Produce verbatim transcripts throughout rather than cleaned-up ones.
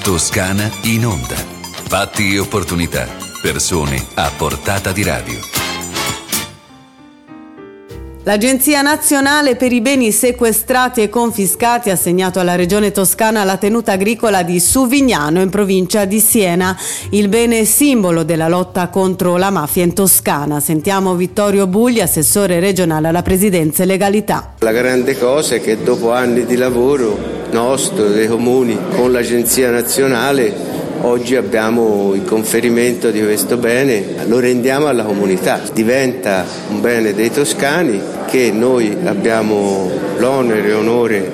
Toscana in onda. Fatti e opportunità. Persone a portata di radio. L'Agenzia Nazionale per i Beni Sequestrati e Confiscati ha assegnato alla Regione Toscana la tenuta agricola di Suvignano in provincia di Siena, il bene simbolo della lotta contro la mafia in Toscana. Sentiamo Vittorio Bugli, assessore regionale alla Presidenza e Legalità. La grande cosa è che dopo anni di lavoro nostro, dei comuni, con l'Agenzia Nazionale, oggi abbiamo il conferimento di questo bene, lo rendiamo alla comunità, diventa un bene dei toscani che noi abbiamo l'onere e onore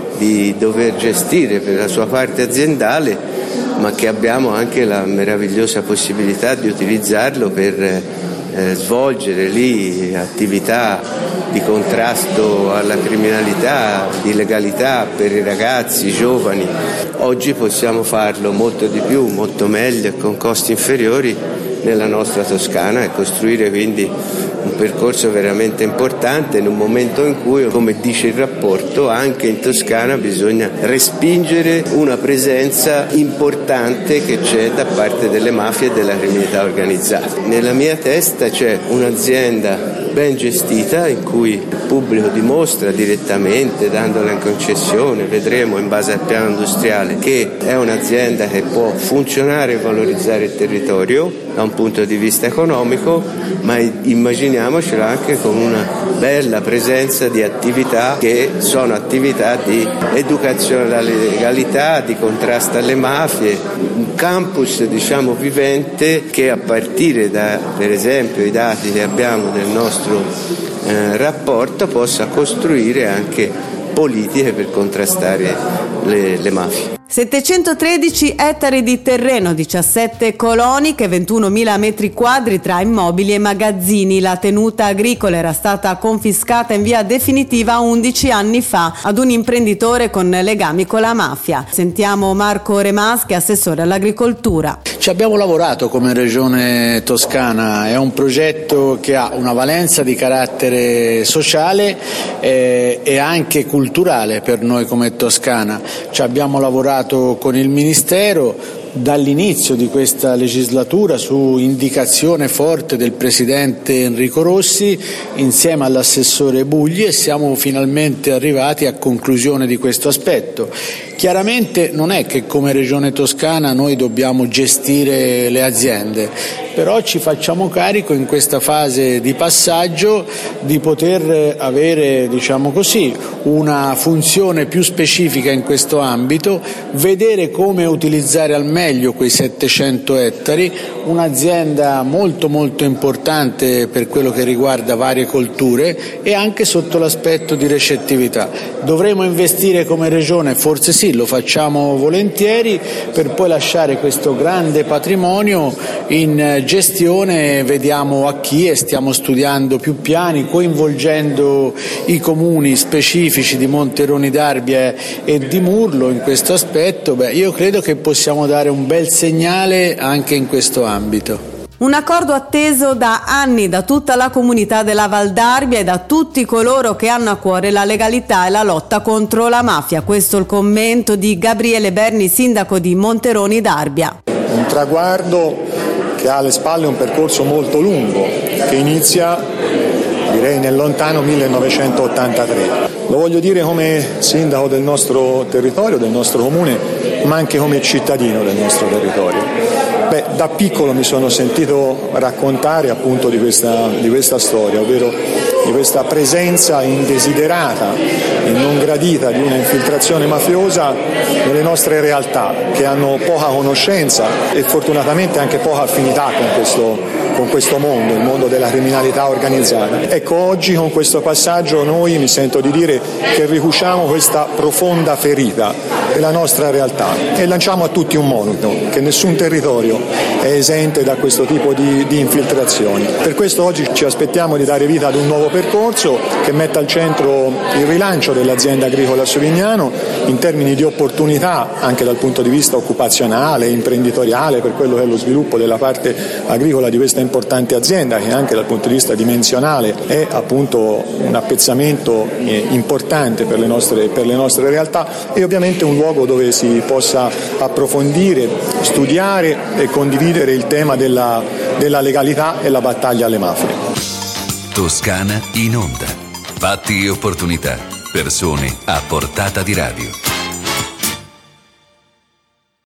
di dover gestire per la sua parte aziendale, ma che abbiamo anche la meravigliosa possibilità di utilizzarlo per eh, svolgere lì attività di contrasto alla criminalità, di legalità per i ragazzi, i giovani. Oggi possiamo farlo molto di più, molto meglio e con costi inferiori nella nostra Toscana e costruire quindi un percorso veramente importante in un momento in cui, come dice il rapporto, anche in Toscana bisogna respingere una presenza importante che c'è da parte delle mafie e della criminalità organizzata. Nella mia testa c'è un'azienda ben gestita in cui il pubblico dimostra direttamente, dandola in concessione, vedremo in base al piano industriale, che è un'azienda che può funzionare e valorizzare il territorio da un punto di vista economico, ma immaginiamocelo anche con una bella presenza di attività che sono attività di educazione alla legalità, di contrasto alle mafie, un campus diciamo vivente che a partire da per esempio i dati che abbiamo del nostro eh, rapporto possa costruire anche politiche per contrastare le, le mafie. settecentotredici ettari di terreno, diciassette coloniche, ventunomila metri quadri tra immobili e magazzini. La tenuta agricola era stata confiscata in via definitiva undici anni fa ad un imprenditore con legami con la mafia. Sentiamo Marco Remaschi, assessore all'agricoltura. Ci abbiamo lavorato come Regione Toscana, è un progetto che ha una valenza di carattere sociale eh, e anche culturale per noi come Toscana. Ci abbiamo lavorato con il Ministero dall'inizio di questa legislatura su indicazione forte del Presidente Enrico Rossi insieme all'assessore Bugli e siamo finalmente arrivati a conclusione di questo aspetto. Chiaramente non è che come Regione Toscana noi dobbiamo gestire le aziende, però ci facciamo carico in questa fase di passaggio di poter avere, diciamo così, una funzione più specifica in questo ambito, vedere come utilizzare al meglio quei settecento ettari, un'azienda molto molto importante per quello che riguarda varie colture e anche sotto l'aspetto di recettività. Dovremo investire come Regione? Forse sì, lo facciamo volentieri, per poi lasciare questo grande patrimonio in gestione, vediamo a chi, e stiamo studiando più piani coinvolgendo i comuni specifici di Monteroni d'Arbia e di Murlo in questo aspetto. Beh, io credo che possiamo dare un bel segnale anche in questo ambito. Un accordo atteso da anni da tutta la comunità della Val d'Arbia e da tutti coloro che hanno a cuore la legalità e la lotta contro la mafia. Questo è il commento di Gabriele Berni, sindaco di Monteroni d'Arbia. Un traguardo che ha alle spalle un percorso molto lungo, che inizia, direi, nel lontano millenovecentottantatré. Lo voglio dire come sindaco del nostro territorio, del nostro comune, ma anche come cittadino del nostro territorio. Beh, da piccolo mi sono sentito raccontare appunto di questa, di questa storia, ovvero di questa presenza indesiderata e non gradita di una infiltrazione mafiosa nelle nostre realtà, che hanno poca conoscenza e fortunatamente anche poca affinità con questo, con questo mondo, il mondo della criminalità organizzata. Ecco, oggi con questo passaggio noi, mi sento di dire, che ricuciamo questa profonda ferita della nostra realtà e lanciamo a tutti un monito, che nessun territorio è esente da questo tipo di, di infiltrazioni. Per questo oggi ci aspettiamo di dare vita ad un nuovo percorso percorso che mette al centro il rilancio dell'azienda agricola a Sovignano in termini di opportunità anche dal punto di vista occupazionale, imprenditoriale, per quello che è lo sviluppo della parte agricola di questa importante azienda, che anche dal punto di vista dimensionale è appunto un appezzamento importante per le nostre, per le nostre realtà, e ovviamente un luogo dove si possa approfondire, studiare e condividere il tema della, della legalità e la battaglia alle mafie. Toscana in onda. Fatti e opportunità. Persone a portata di radio.